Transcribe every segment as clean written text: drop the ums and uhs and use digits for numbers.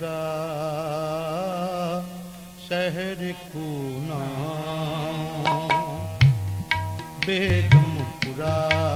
बेगमपुरा शहर को नाम, बेगमपुरा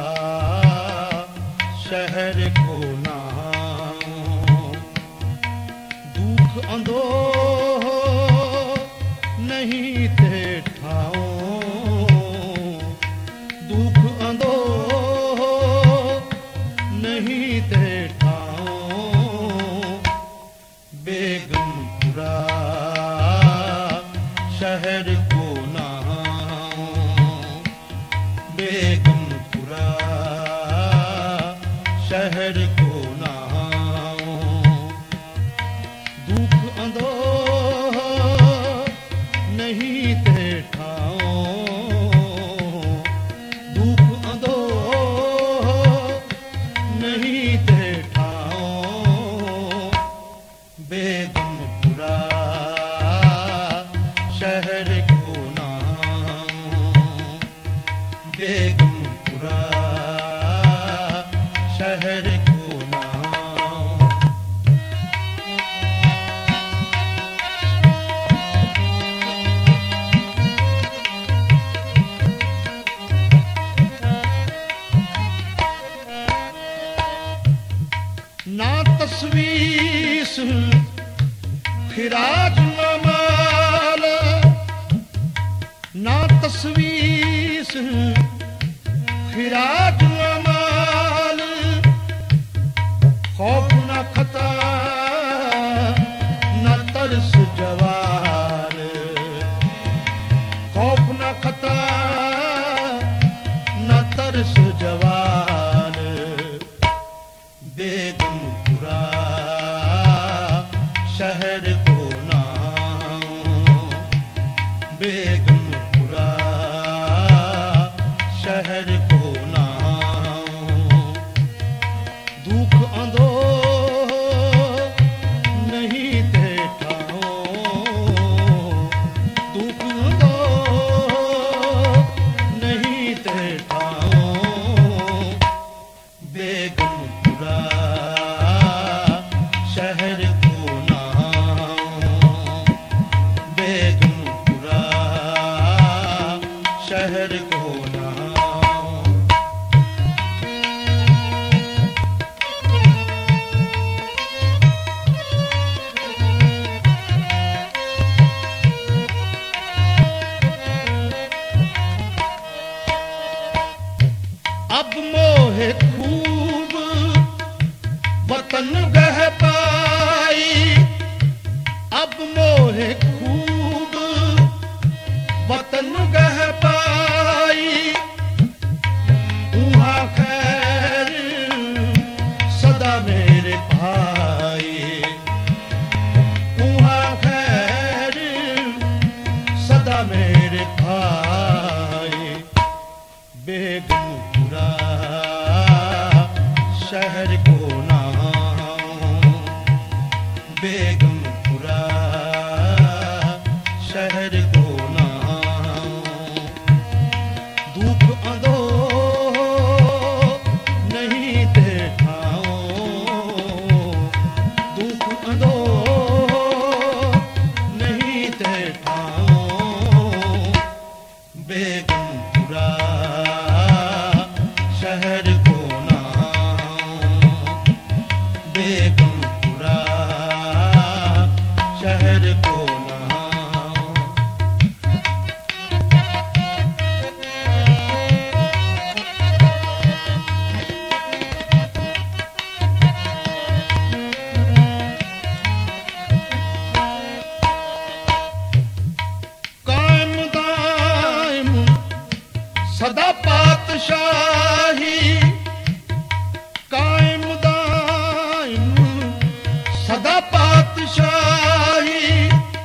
शहर को नाम। दुख अंधोह नहीं थे ठाओ, दुख अंधोह नहीं थे ठाओ। बेगमपुरा शहर को नाम, बेगमपुरा शहर को नाम। दुख अंधोह नहीं थे ठाओ, दुख अंधोह नहीं थे ठाओ। बेगमपुरा शहर को नाम, बेगमपुरा शहर को नाम। ना तस्वीस खिराज न माल, ना तस्वीस खिराज न माल। खौफ न खता न तरस जवाल, खौफ न खता न तरस जवाल। बेगमपुरा शहर को नाम, बेगमपुरा शहर को नाम। दुख अंधोह नहीं थे ठाओ, दुख अंधोह नहीं थे ठाओ। बेगमपुरा शहर को नाम, बेगमपुरा शहर को नाम। अब मोहे खूब वतन गह पाई, अब मोहे खूब वतन गह पाई। उहाँ खैर सदा मेरे भाई, उहाँ खैर सदा मेरे भाई। बेगमपुरा शहर को नाम, बेगमपुरा शहर को नाम। दुख अंधोह नहीं थे ठाओ, दुख अंधोह नहीं थे ठाओ। बेगमपुरा शहर को नाम, बेगमपुरा शहर को नाम। कायम दायम सदा पातशाही, कायम दायम सदा पातशाही।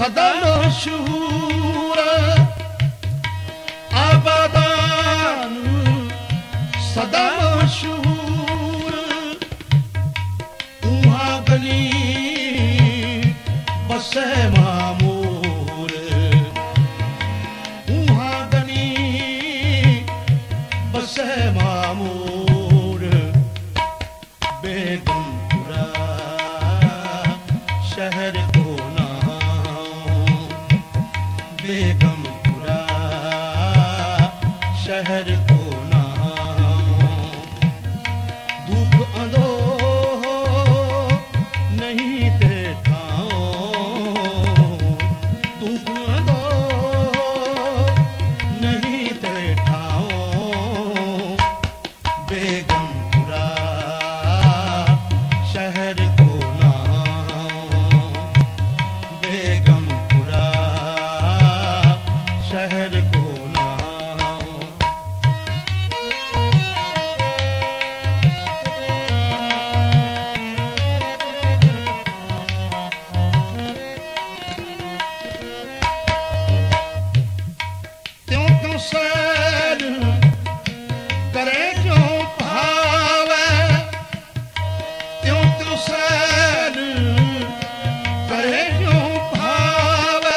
सदा मशहूर आबादान सदा मशहूर उहाँ गली बसे मामूर उहाँ गली बसे मामूर बेगमपुरा शहर को नाम बेगमपुरा शहर को नाम धूप अंधो नहीं देखाओ धूप अंधो नहीं देखाओ बेगमपुरा शहर को नाम बेगमपुरा शहर को नाम त्यों त्यों सैर करे क्यों भावे त्यों त्यों सैर करे क्यों भावे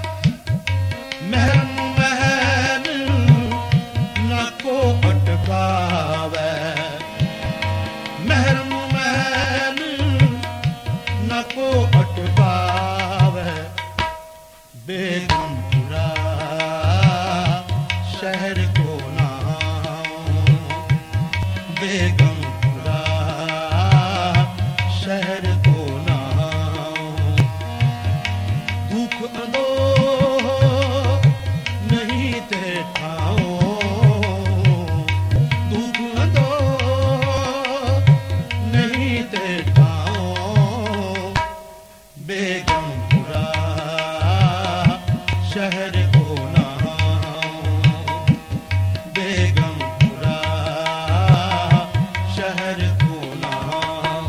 महरम महल न को अटकावे महरम महल न को अटकावे बेगमपुरा शहर को नाम बेगमपुरा शहर को नाम दुख अंधो नहीं देखाओ दुख अंधो नहीं देखाओ बेगमपुरा शहर को नाम बेगमपुरा शहर को नाम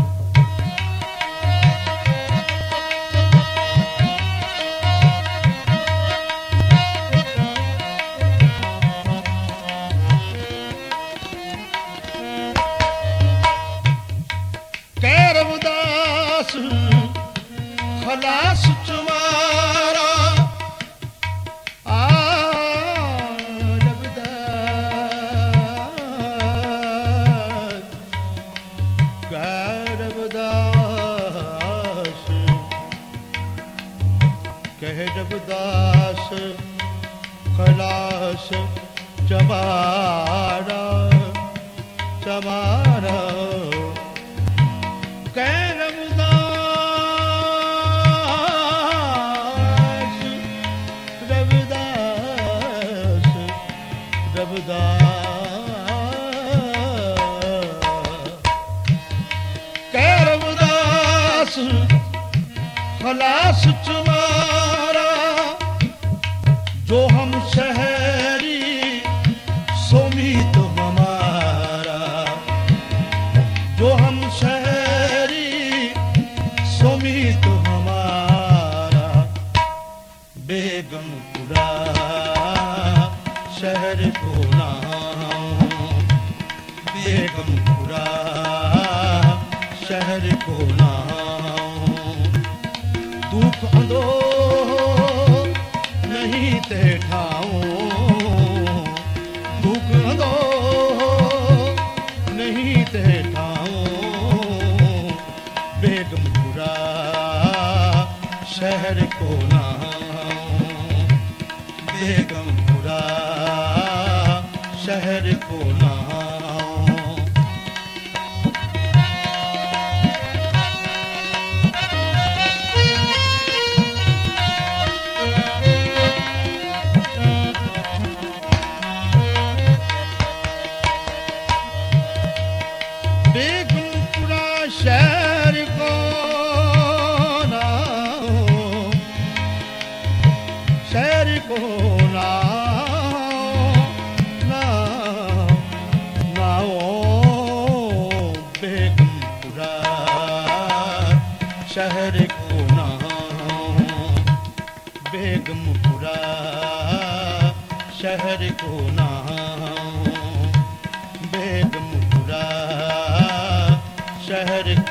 कैरवदास खलास तुम्हारा रविदास खलास चमारा चमारा कह रविदास रविदास रविदास कह रविदास खलास तुम्हारा जो हम शहरी सोमी तो हमारा जो हम शहरी सोमी तो हमारा बेगमपुरा शहर को नाम बेगमपुरा शहर को नाम दुख अंधो नहीं देखाऊं दुख अंधो नहीं देखाऊं बेगमपुरा शहर को नाम बेगमपुरा शहर को नाम बेगमपुरा शहर को नाम शहर को नाम बेगमपुरा शहर को नाम, बेगमपुरा शहर